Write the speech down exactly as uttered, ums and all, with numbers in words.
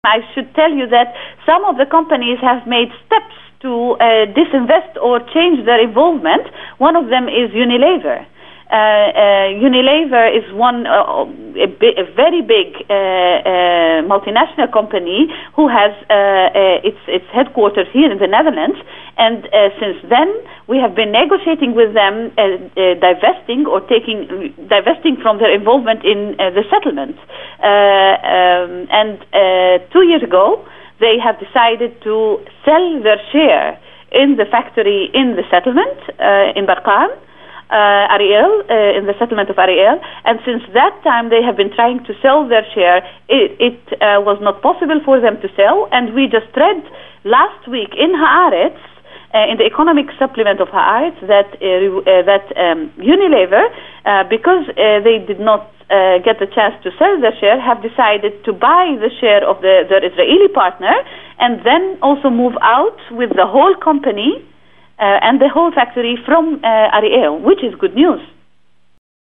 I should tell you that some of the companies have made steps to uh, disinvest or change their involvement. One of them is Unilever. Uh, uh, Unilever is one uh, a, bi a very big uh, uh, multinational company who has uh, uh, its its headquarters here in the Netherlands, and uh, since then we have been negotiating with them, uh, uh, divesting or taking divesting from their involvement in uh, the settlement. Uh, um, and uh, two years ago, they have decided to sell their share in the factory in the settlement uh, in Barqaan. Uh, Ariel, uh, in the settlement of Ariel, and since that time they have been trying to sell their share. It, it uh, was not possible for them to sell, and we just read last week in Haaretz, uh, in the economic supplement of Haaretz, that uh, uh, that um, Unilever, uh, because uh, they did not uh, get the chance to sell their share, have decided to buy the share of the, their Israeli partner, and then also move out with the whole company Uh, and the whole factory from uh, Ariel, which is good news.